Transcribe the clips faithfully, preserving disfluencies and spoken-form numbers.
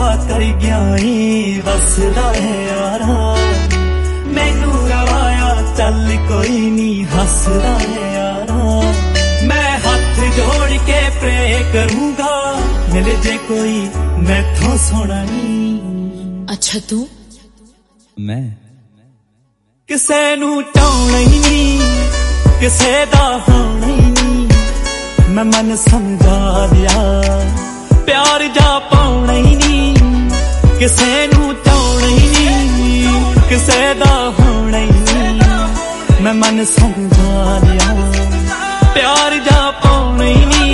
कर गया वसदा है यारा मैनू रवाया चल कोई नी हसदा है यारा मैं हाथ जोड़ के प्रे करूंगा मिल जे कोई मैथों सोना नी। अच्छा तू मैं किसे नू चाहना ही नहीं किसे दा होना ही नहीं मैं मन समझा लिया प्यार जा पाउना ही नहीं किसे नू चाहना ही नहीं किसे दा होना ही नहीं मैं मन समझा लिया प्यार जा पाउना ही नहीं।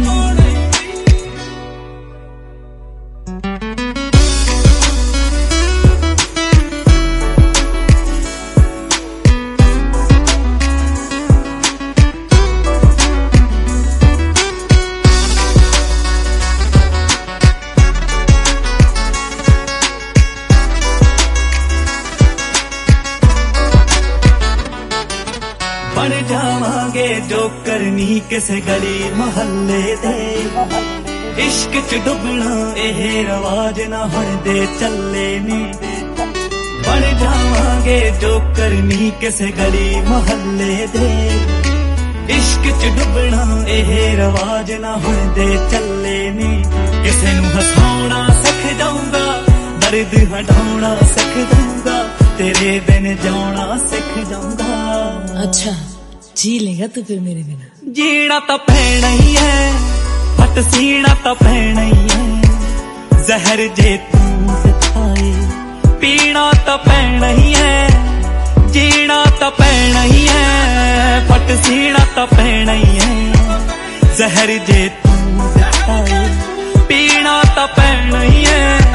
बन जावांगे जो करनी किसे गली मोहल्ले दे इश्क च डुबना एह रवाज ना हुण दे चले ने बन जावांगे जो करनी किसे गली मोहल्ले दे इश्क च डुबना एह रवाज ना हुण दे चले ने किसे नू हसाउणा सिख जाऊंगा दर्द हटाउणा सिख जाऊंगा तेरे बिन जाना सिख जाऊंगा। अच्छा जी लेगा तू फिर मेरे बिना जीना तो पैना ही है हट सीना तो पैना ही है जहर जे तू खाए पीना तो पैना ही है जीना तो पैना ही है फट सीना तो पैना ही है जहर जे तू खाए पीना तो पैना ही है।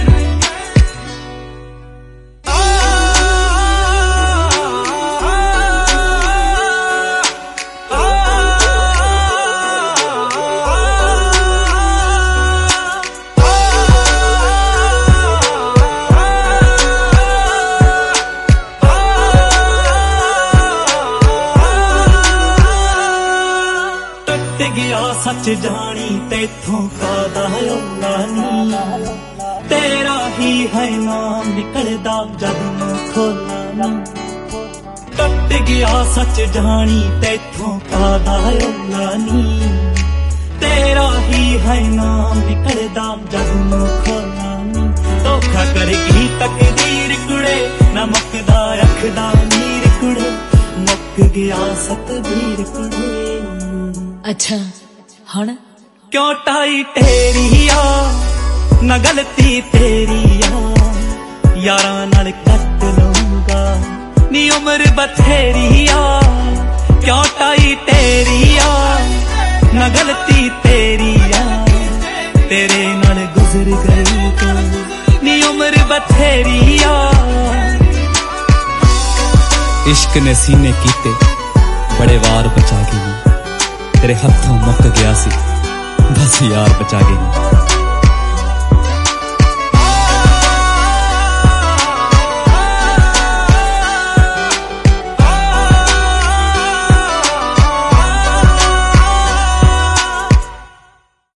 गया सच जानी तेथों कादा औला नी तेरा ही है नाम निकलदा जद मैं खोला टट गया सच जानी तेथों कादा औला नी तेरा ही है नाम निकलदा जद मैं खोला धोखा करेगी तकदीर कुड़े ना मुकदा रखदा नीर कुड़े मुक गया सतबीर कुड़े। अच्छा हुण क्यों टाई तेरी आ ना गलती तेरी आ यारा नाल कट लूंगा नी उम्र बथेरी आ क्यों टाई तेरी आ ना गलती तेरी आ तेरे नाल गुजर गई तो नी उम्र बथेरी आ। इश्क ने सीने कीते बड़े वार बचा गई तेरे हथों मुक गया सी बस यार बचा गई।